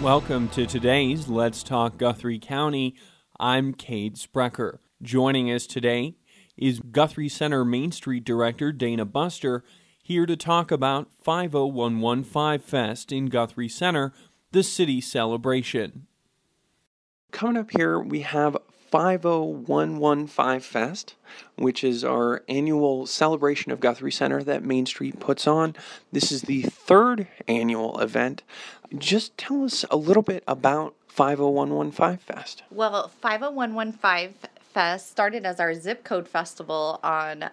Welcome to today's Let's Talk Guthrie County. I'm Cade Sprecher. Joining us today is Guthrie Center Main Street Director Dana Buster, here to talk about 50115 Fest in Guthrie Center, the city celebration. Coming up here, we have 50115 Fest, which is our annual celebration of Guthrie Center that Main Street puts on. This is the third annual event. Just tell us a little bit about 50115 Fest. Well, 50115 Fest started as our zip code festival on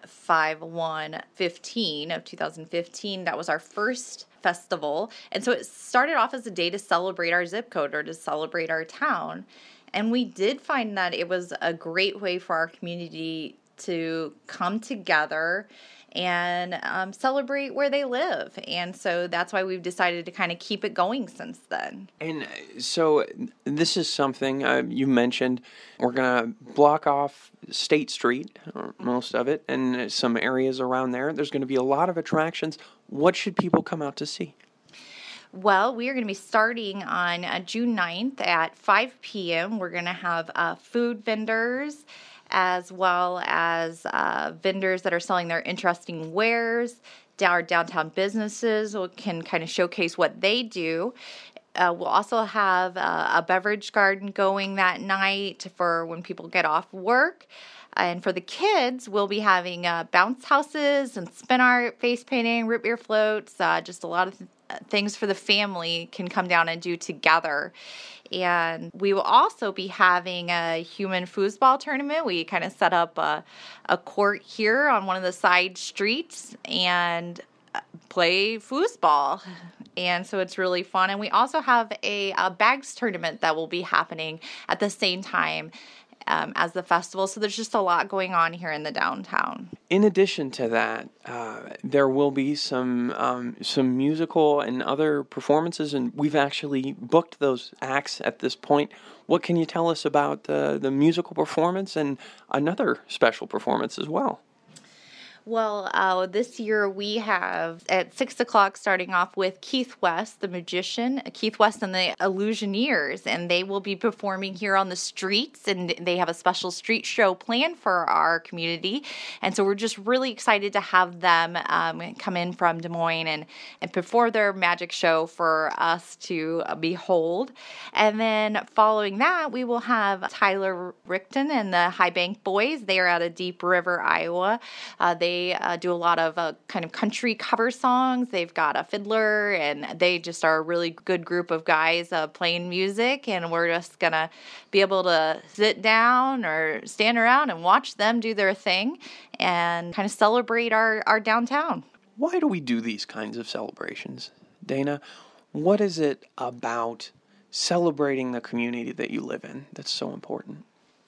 5/1/15 of 2015. That was our first festival. And so it started off as a day to celebrate our zip code or to celebrate our town. And we did find that it was a great way for our community to come together and celebrate where they live. And so that's why we've decided to kind of keep it going since then. And so this is something you mentioned. We're going to block off State Street, or most of it, and some areas around there. There's going to be a lot of attractions. What should people come out to see? Well, we are going to be starting on June 9th at 5 p.m. We're going to have food vendors as well as vendors that are selling their interesting wares. Our downtown businesses can kind of showcase what they do. We'll also have a beverage garden going that night for when people get off work. And for the kids, we'll be having bounce houses and spin art, face painting, root beer floats, just a lot of things for the family can come down and do together. And we will also be having a human foosball tournament. We kind of set up a court here on one of the side streets and play foosball. And so it's really fun. And we also have a bags tournament that will be happening at the same time as the festival. So there's just a lot going on here in the downtown. In addition to that, there will be some musical and other performances, and we've actually booked those acts at this point. What can you tell us about the musical performance and another special performance as well? Well, this year we have at 6 o'clock starting off with Keith West, the magician, Keith West and the Illusioneers, and they will be performing here on the streets, and they have a special street show planned for our community. And so we're just really excited to have them come in from Des Moines and perform their magic show for us to behold. And then following that, we will have Tyler Rickton and the High Bank Boys. They are out of Deep River, Iowa. They do a lot of kind of country cover songs. They've got a fiddler, and they just are a really good group of guys playing music, and we're just going to be able to sit down or stand around and watch them do their thing and kind of celebrate our downtown. Why do we do these kinds of celebrations, Dana? What is it about celebrating the community that you live in that's so important?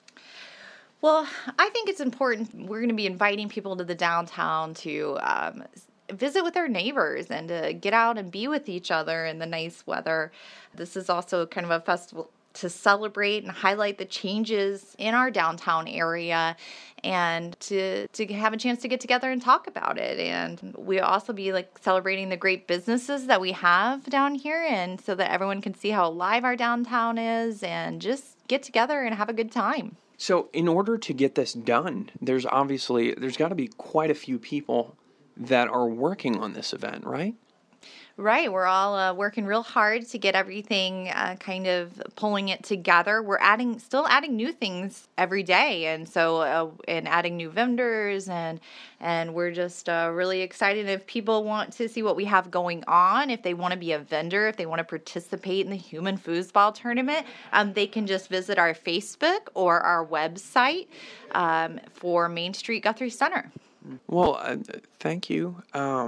Well, I think it's important. We're going to be inviting people to the downtown to visit with their neighbors and to get out and be with each other in the nice weather. This is also kind of a festival to celebrate and highlight the changes in our downtown area and to have a chance to get together and talk about it. And we'll also be celebrating the great businesses that we have down here, and so that everyone can see how alive our downtown is and just get together and have a good time. So in order to get this done, there's got to be quite a few people that are working on this event, right? Right. We're all working real hard to get everything kind of pulling it together. We're still adding new things every day. And so, and adding new vendors and we're just really excited. If people want to see what we have going on, if they want to be a vendor, if they want to participate in the Human Foosball Tournament, they can just visit our Facebook or our website for Main Street Guthrie Center. Well, thank you.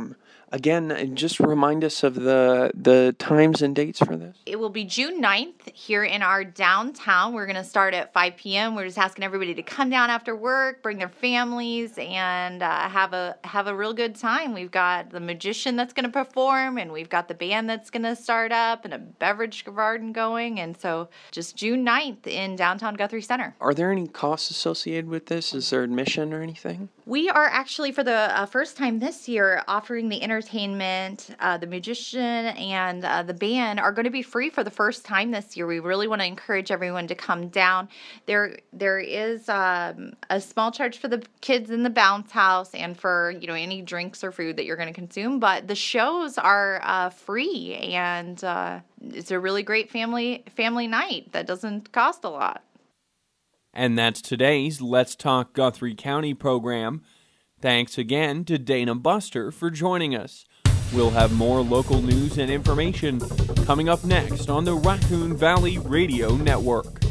Again, just remind us of the times and dates for this. It will be June 9th here in our downtown. We're going to start at 5 p.m. We're just asking everybody to come down after work, bring their families, and have a real good time. We've got the magician that's going to perform, and we've got the band that's going to start up, and a beverage garden going. And so just June 9th in downtown Guthrie Center. Are there any costs associated with this? Is there admission or anything? We are actually, for the first time this year, offering the entertainment, the musician, and the band are going to be free for the first time this year. We really want to encourage everyone to come down. There is a small charge for the kids in the bounce house and for any drinks or food that you're going to consume, but the shows are free, and it's a really great family night that doesn't cost a lot. And that's today's Let's Talk Guthrie County program. Thanks again to Dana Buster for joining us. We'll have more local news and information coming up next on the Raccoon Valley Radio Network.